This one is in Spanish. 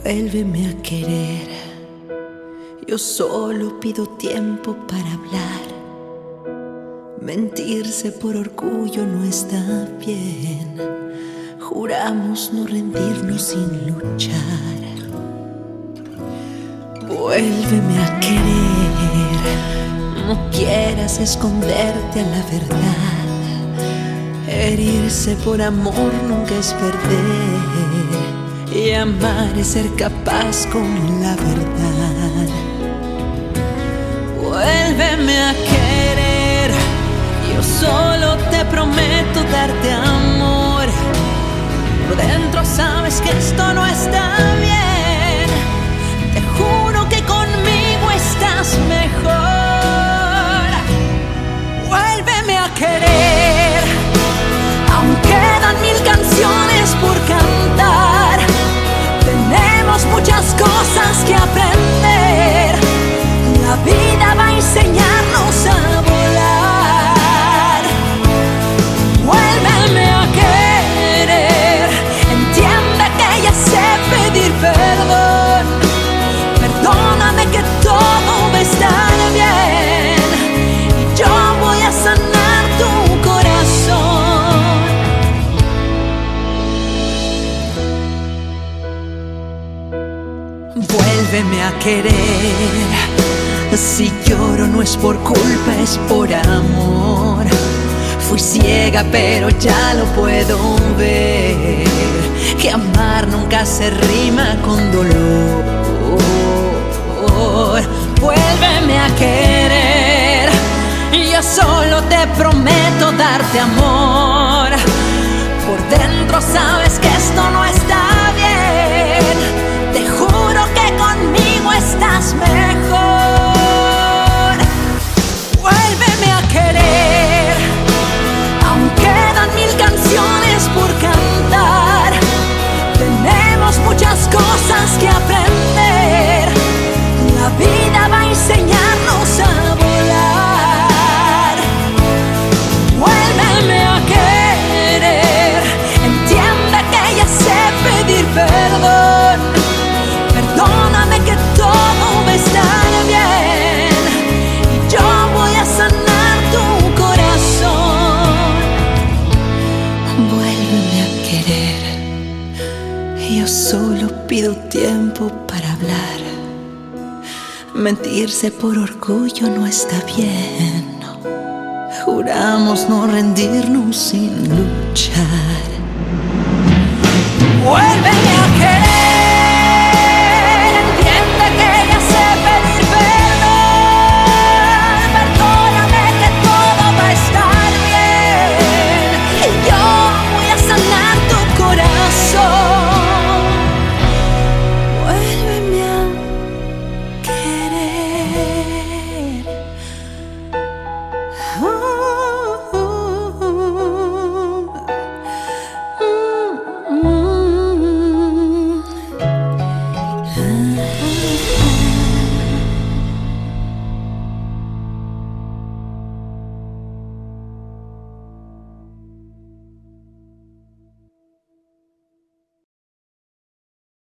Vuélveme a querer. Yo solo pido tiempo para hablar. Mentirse por orgullo no está bien. Juramos no rendirnos sin luchar. Vuélveme a querer. No quieras esconderte a la verdad. Herirse por amor nunca es perder. Y amar es ser capaz con la verdad. Vuélveme a querer. Yo solo te prometo darte amor. Por dentro sabes que esto no está bien. Te juro que conmigo estás mejor. Vuélveme a querer. Aún quedan 1000 canciones por cantar. Tenemos muchas cosas que aprender. La vida va a enseñarnos a volar. Vuélveme a querer. Entiende que ya sé pedir perdón. Perdóname que todo va a estar bien. Y yo voy a sanar tu corazón. Vuélveme a querer. Si lloro no es por culpa, es por amor. Fui ciega pero ya lo puedo ver. Que amar nunca se rima con dolor. Vuélveme a querer. Yo solo te prometo darte amor. Por dentro sabes que esto no está bien. Te juro que conmigo estás mejor. Vuélveme a querer. Aún quedan 1000 canciones por cantar. Tenemos muchas cosas que aprender. La vida va a enseñarnos a volar. Vuélveme a querer. Entiende que ya sé pedir perdón. Perdóname que todo va a estar bien. Y yo voy a sanar tu corazón. Vuélveme a querer. Yo solo pido tiempo para hablar. Mentirse por orgullo no está bien. Juramos no rendirnos sin luchar.